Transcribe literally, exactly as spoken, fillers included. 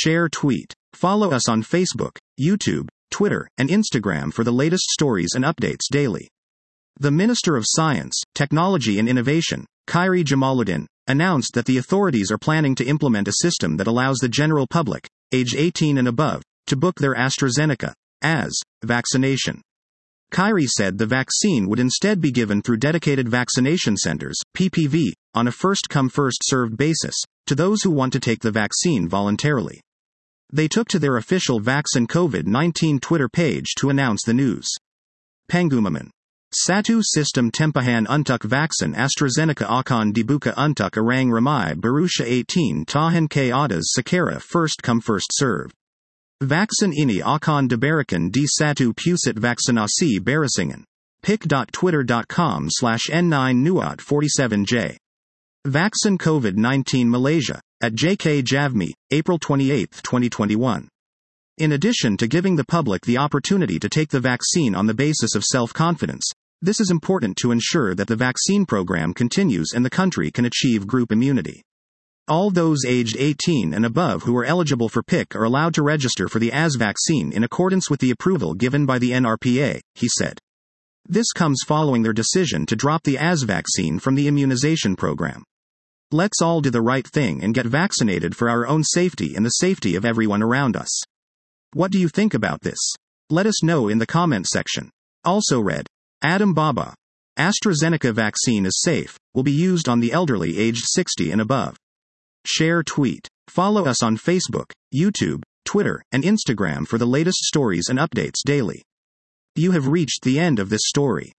Share tweet. Follow us on Facebook, YouTube, Twitter, and Instagram for the latest stories and updates daily. The Minister of Science, Technology and Innovation, Khairi Jamaluddin, announced that the authorities are planning to implement a system that allows the general public, age eighteen and above, to book their AstraZeneca A S vaccination. Khairi said the vaccine would instead be given through dedicated vaccination centers, P P V, on a first-come first-served basis, to those who want to take the vaccine voluntarily. They took to their official Vaccine COVID nineteen Twitter page to announce the news. Pengumaman. Satu System Tempahan Untuk Vaksin AstraZeneca Akan Dibuka Untuk Orang Ramai Berusia eighteen Tahan K Adas Secara First Come First Served. Vaksin ini akan diberikan di satu pusat vaksinasi Barisangan. pic.twitter.com slash n9nuat forty-seven j. Vaccine COVID nineteen Malaysia, at J K Javmi, April twenty-eighth, twenty twenty-one. In addition to giving the public the opportunity to take the vaccine on the basis of self-confidence, this is important to ensure that the vaccine program continues and the country can achieve group immunity. All those aged eighteen and above who are eligible for P I C are allowed to register for the A S vaccine in accordance with the approval given by the N R P A, he said. This comes following their decision to drop the A S vaccine from the immunization program. Let's all do the right thing and get vaccinated for our own safety and the safety of everyone around us. What do you think about this? Let us know in the comment section. Also read. Adam Baba. AstraZeneca vaccine is safe, will be used on the elderly aged sixty and above. Share tweet. Follow us on Facebook, YouTube, Twitter, and Instagram for the latest stories and updates daily. You have reached the end of this story.